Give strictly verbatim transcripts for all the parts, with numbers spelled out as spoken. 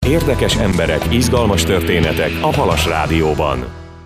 Érdekes emberek, izgalmas történetek a Halas Rádióban.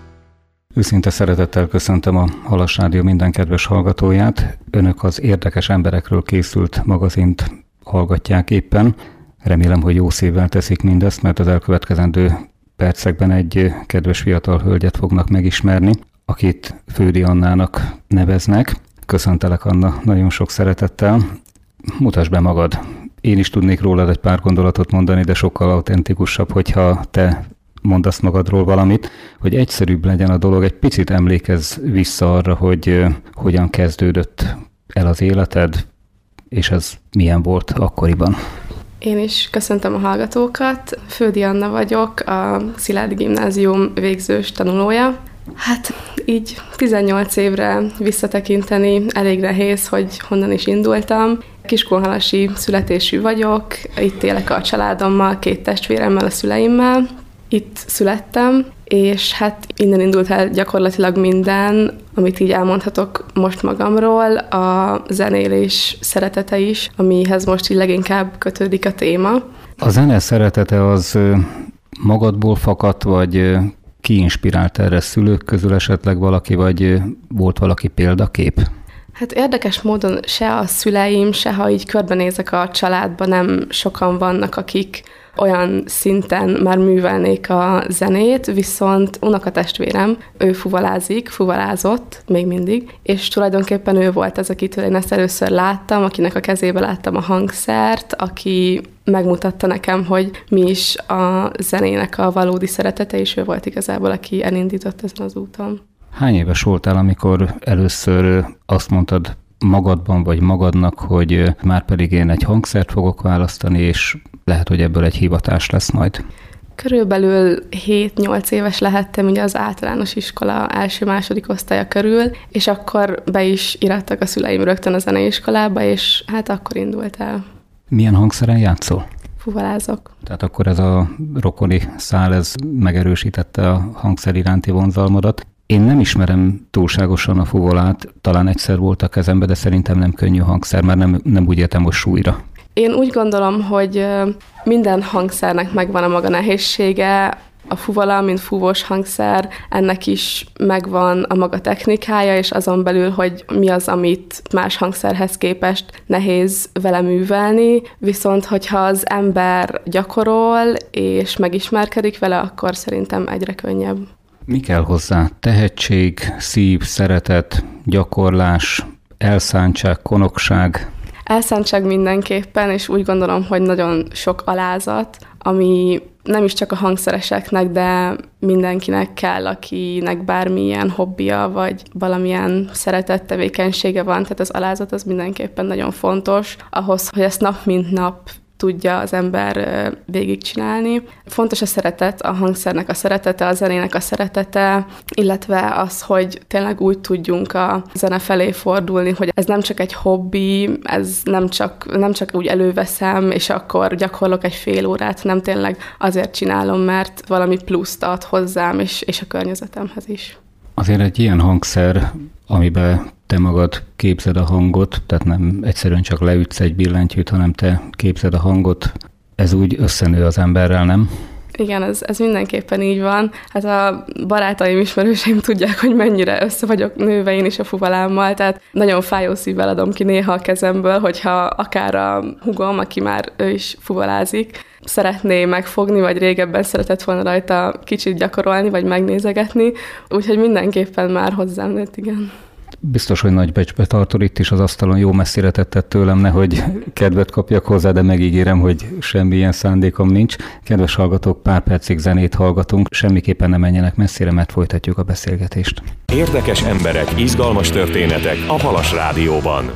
Őszinte szeretettel köszöntöm a Halas Rádió minden kedves hallgatóját. Önök az Érdekes emberekről készült magazint hallgatják éppen. Remélem, hogy jó szívvel teszik mindezt, mert az elkövetkezendő percekben egy kedves fiatal hölgyet fognak megismerni, akit Fődi Annának neveznek. Köszöntelek, Anna, nagyon sok szeretettel. Mutasd be magad. Én is tudnék rólad egy pár gondolatot mondani, de sokkal autentikusabb, hogyha te mondasz magadról valamit, hogy egyszerűbb legyen a dolog, egy picit emlékezz vissza arra, hogy hogyan kezdődött el az életed, és ez milyen volt akkoriban. Én is köszöntöm a hallgatókat. Fődi Anna vagyok, a Szilárdi Gimnázium végzős tanulója. Hát így tizennyolc évre visszatekinteni elég nehéz, hogy honnan is indultam. Kiskunhalasi születésű vagyok, itt élek a családommal, két testvéremmel, a szüleimmel. Itt születtem, és hát innen indult el gyakorlatilag minden, amit így elmondhatok most magamról, a zenélés szeretete is, amihez most így leginkább kötődik a téma. A zene szeretete az magadból fakadt, vagy ki inspirált erre, szülők közül esetleg valaki, vagy volt valaki példakép? Hát érdekes módon se a szüleim, se ha így körbenézek a családban, nem sokan vannak, akik olyan szinten már művelnék a zenét, viszont unokatestvérem, ő fuvalázik, fuvalázott még mindig, és tulajdonképpen ő volt az, akitől én ezt először láttam, akinek a kezébe láttam a hangszert, aki megmutatta nekem, hogy mi is a zenének a valódi szeretete, és ő volt igazából, aki elindított ezen az úton. Hány éves voltál, amikor először azt mondtad magadban vagy magadnak, hogy már pedig én egy hangszert fogok választani, és lehet, hogy ebből egy hivatás lesz majd? Körülbelül hét-nyolc éves lehettem ugye az általános iskola első-második osztálya körül, és akkor be is irattak a szüleim rögtön a zeneiskolába, és hát akkor indult el. Milyen hangszeren játszol? Fuvalázok. Tehát akkor ez a rokoni szál, ez megerősítette a hangszer iránti vonzalmadat. Én nem ismerem túlságosan a fuvolát, talán egyszer volt a kezembe, de szerintem nem könnyű hangszer, mert nem, nem úgy értem, hogy súlyra. Én úgy gondolom, hogy minden hangszernek megvan a maga nehézsége, a fuvala, mint fúvós hangszer, ennek is megvan a maga technikája, és azon belül, hogy mi az, amit más hangszerhez képest nehéz vele művelni, viszont hogyha az ember gyakorol és megismerkedik vele, akkor szerintem egyre könnyebb. Mi kell hozzá? Tehetség, szív, szeretet, gyakorlás, elszántság, konokság? Elszántság mindenképpen, és úgy gondolom, hogy nagyon sok alázat, ami nem is csak a hangszereseknek, de mindenkinek kell, akinek bármilyen hobbija, vagy valamilyen szeretett tevékenysége van, tehát az alázat az mindenképpen nagyon fontos, ahhoz, hogy ezt nap mint nap tudja az ember végigcsinálni. Fontos a szeretet, a hangszernek a szeretete, a zenének a szeretete, illetve az, hogy tényleg úgy tudjunk a zene felé fordulni, hogy ez nem csak egy hobbi, ez nem csak, nem csak úgy előveszem, és akkor gyakorlok egy fél órát, nem tényleg azért csinálom, mert valami pluszt ad hozzám, és, és a környezetemhez is. Azért egy ilyen hangszer, amiben te magad képzed a hangot, tehát nem egyszerűen csak leütsz egy billentyűt, hanem te képzed a hangot, ez úgy összenő az emberrel, nem? Igen, ez, ez mindenképpen így van. Hát a barátaim, ismerőseim tudják, hogy mennyire össze vagyok nőve én is a fuvalámmal, tehát nagyon fájó szívvel adom ki néha a kezemből, hogyha akár a hugom, aki már ő is fuvalázik, szeretné megfogni, vagy régebben szeretett volna rajta kicsit gyakorolni, vagy megnézegetni, úgyhogy mindenképpen már hozzám nőtt, igen. Biztos, hogy nagy becsbe tartod itt is az asztalon, jó messzire tetted tőlem, nehogy kedvet kapjak hozzá, de megígérem, hogy semmilyen szándékom nincs. Kedves hallgatók, pár percig zenét hallgatunk, semmiképpen nem menjenek messzire, mert folytatjuk a beszélgetést. Érdekes emberek, izgalmas történetek a Halas Rádióban.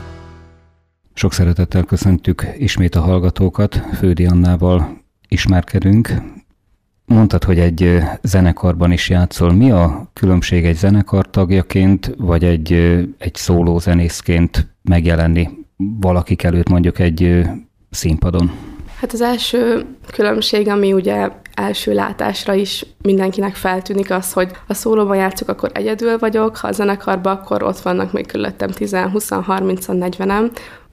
Sok szeretettel köszöntjük ismét a hallgatókat, Fődi Annával ismerkedünk. Mondtad, hogy egy zenekarban is játszol. Mi a különbség egy zenekar tagjaként, vagy egy, egy szóló zenészként megjelenni valakik előtt mondjuk egy színpadon? Hát az első különbség, ami ugye első látásra is mindenkinek feltűnik az, hogy ha szólóban játszok, akkor egyedül vagyok, ha a zenekarban, akkor ott vannak még körülöttem tíz, húsz, harminc, negyven.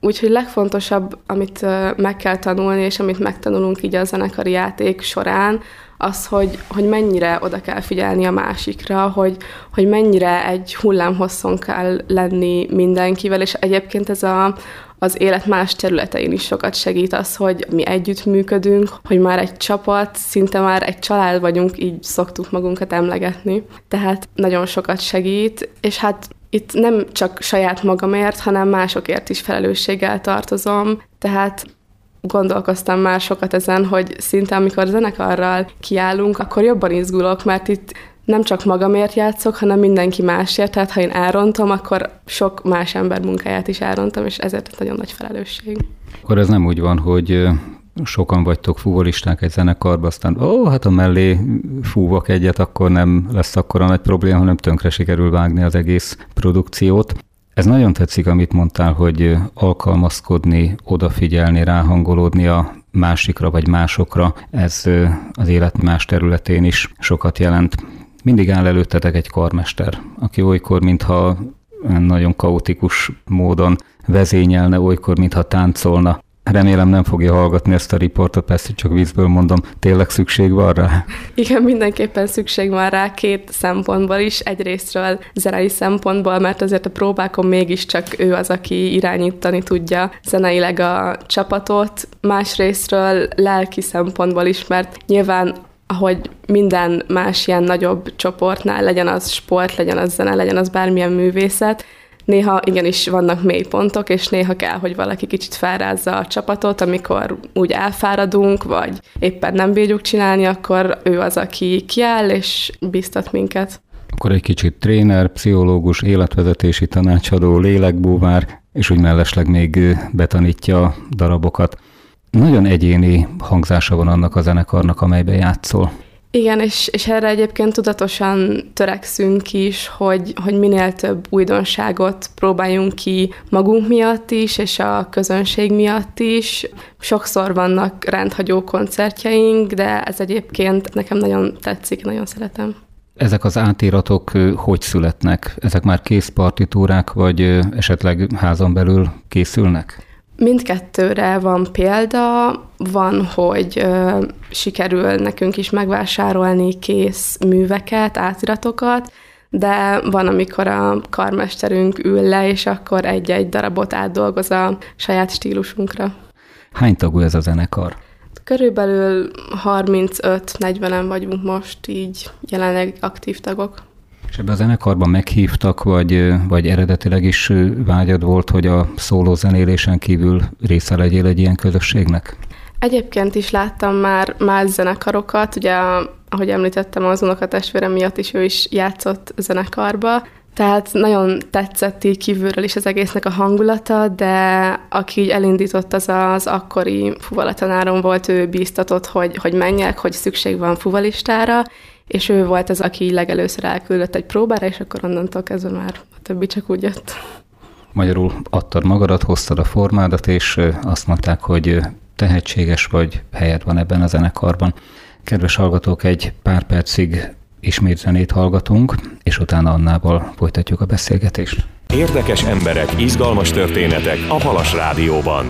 Úgyhogy legfontosabb, amit meg kell tanulni, és amit megtanulunk így a zenekari játék során, az, hogy, hogy mennyire oda kell figyelni a másikra, hogy, hogy mennyire egy hullámhosszon kell lenni mindenkivel, és egyébként ez a, az élet más területein is sokat segít az, hogy mi együttműködünk, hogy már egy csapat, szinte már egy család vagyunk, így szoktuk magunkat emlegetni. Tehát nagyon sokat segít, és hát itt nem csak saját magamért, hanem másokért is felelősséggel tartozom, tehát gondolkoztam már sokat ezen, hogy szinte amikor zenekarral kiállunk, akkor jobban izgulok, mert itt nem csak magamért játszok, hanem mindenki másért, tehát ha én elrontom, akkor sok más ember munkáját is elrontom, és ezért nagyon nagy felelősség. Akkor ez nem úgy van, hogy sokan vagytok fuvolisták egy zenekarban, aztán ó, hát a mellé fúvok egyet, akkor nem lesz akkora nagy probléma, hanem tönkre sikerül vágni az egész produkciót. Ez nagyon tetszik, amit mondtál, hogy alkalmazkodni, odafigyelni, ráhangolódni a másikra vagy másokra. Ez az élet más területén is sokat jelent. Mindig áll előttetek egy karmester, aki olykor, mintha nagyon kaotikus módon vezényelne, olykor, mintha táncolna. Remélem nem fogja hallgatni ezt a riportot, persze csak viccből mondom, tényleg szükség van rá? Igen, mindenképpen szükség van rá két szempontból is. Egyrésztről zenei szempontból, mert azért a próbákon mégiscsak ő az, aki irányítani tudja zeneileg a csapatot. Másrésztről lelki szempontból is, mert nyilván ahogy minden más ilyen nagyobb csoportnál, legyen az sport, legyen az zene, legyen az bármilyen művészet, néha igenis vannak mélypontok, és néha kell, hogy valaki kicsit felrázza a csapatot, amikor úgy elfáradunk, vagy éppen nem bírjuk csinálni, akkor ő az, aki kiáll, és biztat minket. Akkor egy kicsit tréner, pszichológus, életvezetési tanácsadó, lélekbúvár, és úgy mellesleg még betanítja a darabokat. Nagyon egyéni hangzása van annak a zenekarnak, amelyben játszol. Igen, és, és erre egyébként tudatosan törekszünk is, hogy, hogy minél több újdonságot próbáljunk ki magunk miatt is, és a közönség miatt is. Sokszor vannak rendhagyó koncertjeink, de ez egyébként nekem nagyon tetszik, nagyon szeretem. Ezek az átíratok hogy születnek? Ezek már kész partitúrák, vagy esetleg házon belül készülnek? Mindkettőre van példa, van, hogy ö, sikerül nekünk is megvásárolni kész műveket, átiratokat, de van, amikor a karmesterünk ül le, és akkor egy-egy darabot átdolgoz a saját stílusunkra. Hány tagú ez a zenekar? Körülbelül harmincöt-negyvenen vagyunk most így jelenleg aktív tagok. És ebben a zenekarban meghívtak, vagy, vagy eredetileg is vágyad volt, hogy a szóló zenélésen kívül része legyél egy ilyen közösségnek? Egyébként is láttam már más zenekarokat, ugye ahogy említettem, az unokatestvérem miatt is ő is játszott zenekarba, tehát nagyon tetszett így kívülről is az egésznek a hangulata, de aki így elindított, az az akkori fuvalatanárom volt, ő bíztatott, hogy, hogy menjek, hogy szükség van fuvalistára, és ő volt az, aki legelőször elküldött egy próbára, és akkor onnantól kezdve már a többi csak úgy jött. Magyarul adtad magadat, hoztad a formádat, és azt mondták, hogy tehetséges vagy, helyed van ebben a zenekarban. Kedves hallgatók, egy pár percig ismét zenét hallgatunk, és utána Annával folytatjuk a beszélgetést. Érdekes emberek, izgalmas történetek a Halas Rádióban.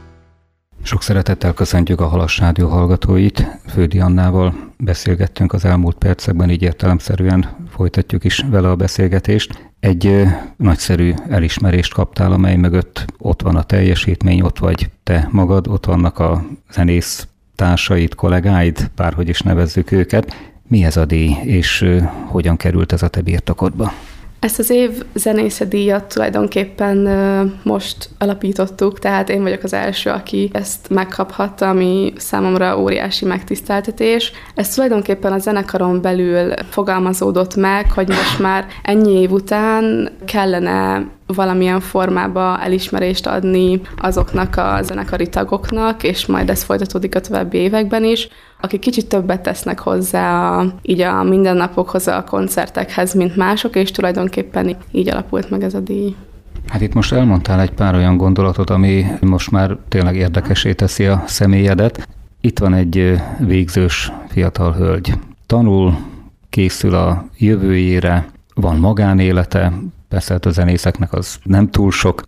Sok szeretettel köszöntjük a Halas Rádió hallgatóit. Fődi Annával beszélgettünk az elmúlt percekben, így értelemszerűen folytatjuk is vele a beszélgetést. Egy ö, nagyszerű elismerést kaptál, amely mögött ott van a teljesítmény, ott vagy te magad, ott vannak a zenész társaid, kollégáid, bárhogy is nevezzük őket. Mi ez a díj, és ö, hogyan került ez a te birtokodba? Ezt az év zenésze díjat tulajdonképpen most alapítottuk, tehát én vagyok az első, aki ezt megkaphatta, ami számomra óriási megtiszteltetés. Ez tulajdonképpen a zenekaron belül fogalmazódott meg, hogy most már ennyi év után kellene valamilyen formába elismerést adni azoknak a zenekari tagoknak, és majd ez folytatódik a további években is, akik kicsit többet tesznek hozzá a, így a mindennapokhoz, a koncertekhez, mint mások, és tulajdonképpen így alapult meg ez a díj. Hát itt most elmondtál egy pár olyan gondolatot, ami most már tényleg érdekessé teszi a személyedet. Itt van egy végzős fiatal hölgy. Tanul, készül a jövőjére, van magánélete, persze a zenészeknek az nem túl sok.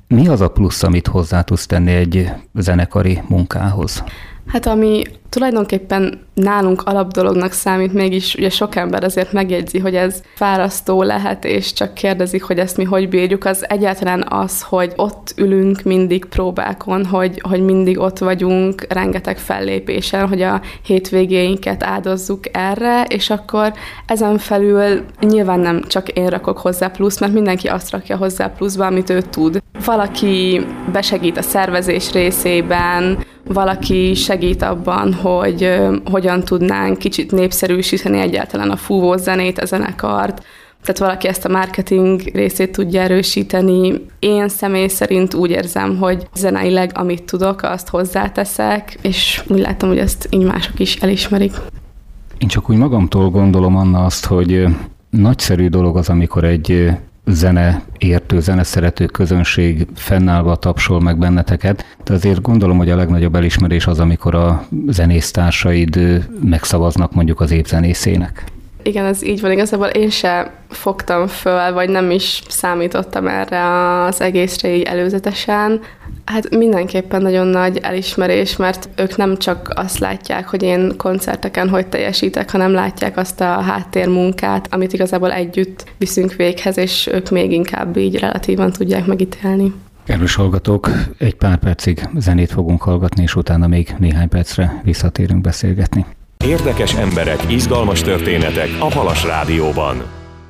Mi az a plusz, amit hozzá tudsz tenni egy zenekari munkához? Hát ami tulajdonképpen nálunk alapdolognak számít, mégis ugye sok ember azért megjegyzi, hogy ez fárasztó lehet, és csak kérdezik, hogy ezt mi hogy bírjuk, az egyáltalán az, hogy ott ülünk mindig próbákon, hogy, hogy mindig ott vagyunk rengeteg fellépésen, hogy a hétvégéinket áldozzuk erre, és akkor ezen felül nyilván nem csak én rakok hozzá plusz, mert mindenki azt rakja hozzá pluszba, amit ő tud. Valaki besegít a szervezés részében, valaki segít abban, hogy uh, hogyan tudnánk kicsit népszerűsíteni egyáltalán a fúvós zenét, a zenekart. Tehát valaki ezt a marketing részét tudja erősíteni. Én személy szerint úgy érzem, hogy zeneileg amit tudok, azt hozzáteszek, és úgy látom, hogy ezt így mások is elismerik. Én csak úgy magamtól gondolom, Anna, azt, hogy nagyszerű dolog az, amikor egy zene értő, zeneszerető közönség fennállva tapsol meg benneteket, de azért gondolom, hogy a legnagyobb elismerés az, amikor a zenésztársaid megszavaznak mondjuk az év zenészének. Igen, ez így van. Igazából én se fogtam föl, vagy nem is számítottam erre az egészre így előzetesen. Hát mindenképpen nagyon nagy elismerés, mert ők nem csak azt látják, hogy én koncerteken hogy teljesítek, hanem látják azt a háttérmunkát, amit igazából együtt viszünk véghez, és ők még inkább így relatívan tudják megítélni. Kedves hallgatók, egy pár percig zenét fogunk hallgatni, és utána még néhány percre visszatérünk beszélgetni. Érdekes emberek, izgalmas történetek a Halas Rádióban.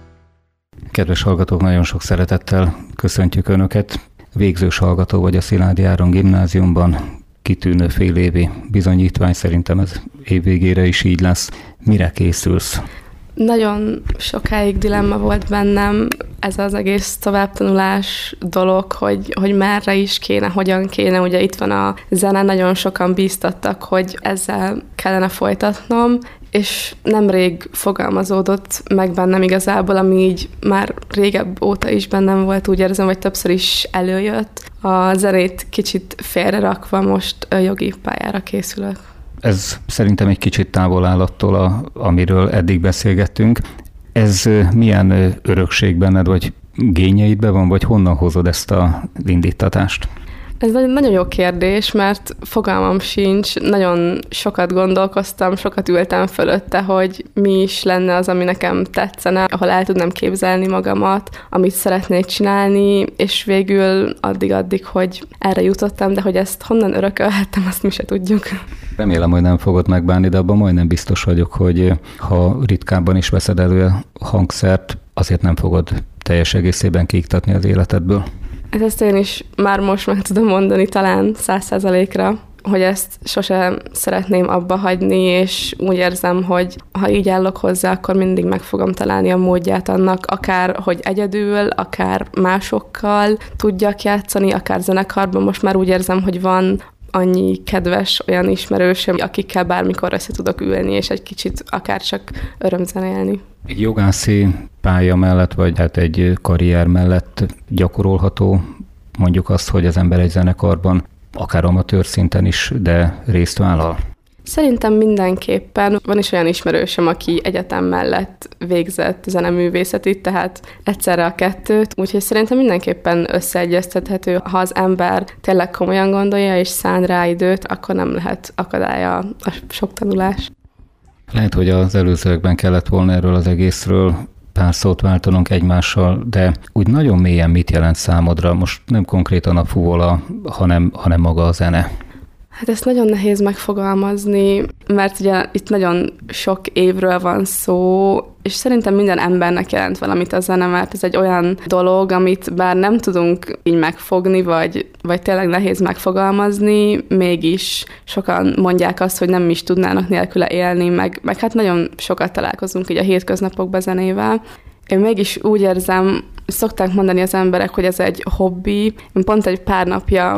Kedves hallgatók, nagyon sok szeretettel köszöntjük Önöket. Végzős hallgató vagy a Szilágyi Áron gimnáziumban, kitűnő fél évi bizonyítvány, szerintem ez évvégére is így lesz. Mire készülsz? Nagyon sokáig dilemma volt bennem ez az egész továbbtanulás dolog, hogy, hogy merre is kéne, hogyan kéne. Ugye itt van a zene, nagyon sokan bíztattak, hogy ezzel kellene folytatnom, és nemrég fogalmazódott meg bennem igazából, ami így már régebb óta is bennem volt, úgy érzem, vagy többször is előjött. A zenét kicsit félrerakva most jogi pályára készülök. Ez szerintem egy kicsit távol áll attól, a, amiről eddig beszélgettünk. Ez milyen örökség benned, vagy gényeidben van, vagy honnan hozod ezt az indítatást? Ez nagyon jó kérdés, mert fogalmam sincs, nagyon sokat gondolkoztam, sokat ültem fölötte, hogy mi is lenne az, ami nekem tetszene, ahol el tudnám képzelni magamat, amit szeretnék csinálni, és végül addig-addig, hogy erre jutottam, de hogy ezt honnan örökölhettem, azt mi se tudjuk. Remélem, hogy nem fogod megbánni, de abban majdnem biztos vagyok, hogy ha ritkábban is veszed elő a hangszert, azért nem fogod teljes egészében kiiktatni az életedből. Ezt én is már most meg tudom mondani, talán száz százalékra, hogy ezt sose szeretném abba hagyni, és úgy érzem, hogy ha így állok hozzá, akkor mindig meg fogom találni a módját annak, akár hogy egyedül, akár másokkal tudjak játszani, akár zenekarban. Most már úgy érzem, hogy van annyi kedves olyan ismerősöm, akikkel bármikor össze tudok ülni, és egy kicsit akár csak örömzenélni. Egy jogászi pálya mellett, vagy hát egy karrier mellett gyakorolható mondjuk azt, hogy az ember egy zenekarban, akár amatőr szinten is, de részt vállal? Szerintem mindenképpen. Van is olyan ismerősöm, aki egyetem mellett végzett zeneművészetit, tehát egyszerre a kettőt, úgyhogy szerintem mindenképpen összeegyeztethető. Ha az ember tényleg komolyan gondolja és szán rá időt, akkor nem lehet akadálya a sok tanulás. Lehet, hogy az előzőekben kellett volna erről az egészről pár szót váltanunk egymással, de úgy nagyon mélyen mit jelent számodra? Most nem konkrétan a fuvola, hanem, hanem maga a zene. Hát ezt nagyon nehéz megfogalmazni, mert ugye itt nagyon sok évről van szó, és szerintem minden embernek jelent valamit a zene, mert ez egy olyan dolog, amit bár nem tudunk így megfogni, vagy, vagy tényleg nehéz megfogalmazni, mégis sokan mondják azt, hogy nem is tudnának nélküle élni, meg, meg hát nagyon sokat találkozunk így a hétköznapokban zenével. Én mégis úgy érzem, szokták mondani az emberek, hogy ez egy hobbi. Én pont egy pár napja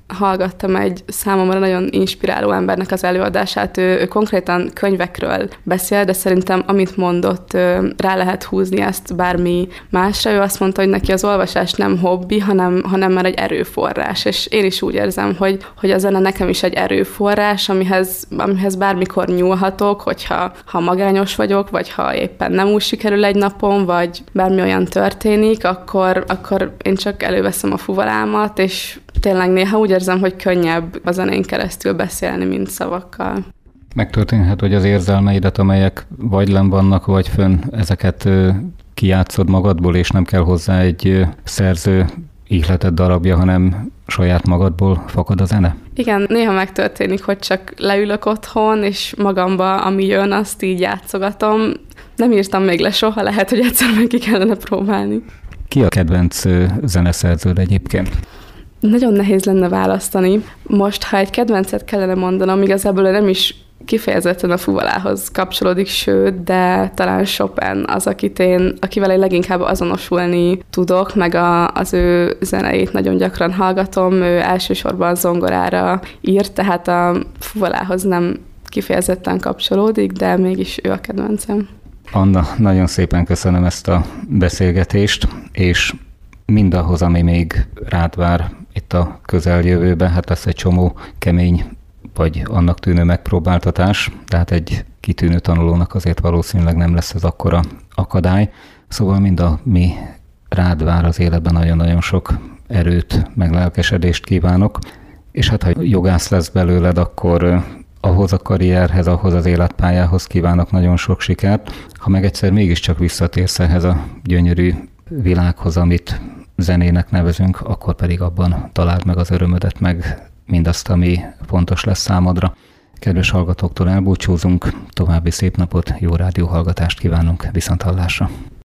hallgattam egy számomra nagyon inspiráló embernek az előadását. Ő, ő konkrétan könyvekről beszél, de szerintem amit mondott, rá lehet húzni ezt bármi másra. Ő azt mondta, hogy neki az olvasás nem hobbi, hanem, hanem már egy erőforrás. És én is úgy érzem, hogy, hogy a zene nekem is egy erőforrás, amihez, amihez bármikor nyúlhatok, hogyha ha magányos vagyok, vagy ha éppen nem úgy sikerül egy napon, vagy bármi olyan történik, akkor, akkor én csak előveszem a fuvalámat, és tényleg néha úgy érzem, hogy könnyebb a zenén keresztül beszélni, mint szavakkal. Megtörténhet, hogy az érzelmeidet, amelyek vagy lenn vannak, vagy fönn, ezeket kijátszod magadból, és nem kell hozzá egy szerző ihletet darabja, hanem saját magadból fakad a zene? Igen, néha megtörténik, hogy csak leülök otthon, és magamba, ami jön, azt így játszogatom. Nem írtam még le soha, lehet, hogy egyszer meg ki kellene próbálni. Ki a kedvenc zeneszerződ egyébként? Nagyon nehéz lenne választani. Most, ha egy kedvencet kellene mondanom, igazából nem is kifejezetten a fuvalához kapcsolódik, sőt, de talán Chopin az, akit én, akivel én leginkább azonosulni tudok, meg a, az ő zeneit nagyon gyakran hallgatom. Ő elsősorban zongorára írt, tehát a fuvalához nem kifejezetten kapcsolódik, de mégis ő a kedvencem. Anna, nagyon szépen köszönöm ezt a beszélgetést, és mindahhoz, ami még rád vár itt a közeljövőben, hát lesz egy csomó kemény, vagy annak tűnő megpróbáltatás, tehát egy kitűnő tanulónak azért valószínűleg nem lesz ez akkora akadály. Szóval mind ami rád vár az életben, nagyon-nagyon sok erőt, meg lelkesedést kívánok, és hát ha jogász lesz belőled, akkor ahhoz a karrierhez, ahhoz az életpályához kívánok nagyon sok sikert. Ha meg egyszer mégiscsak visszatérsz ehhez a gyönyörű világhoz, amit zenének nevezünk, akkor pedig abban találd meg az örömödet, meg mindazt, ami fontos lesz számodra. Kedves hallgatóktól elbúcsúzunk, további szép napot, jó rádióhallgatást kívánunk, viszonthallásra!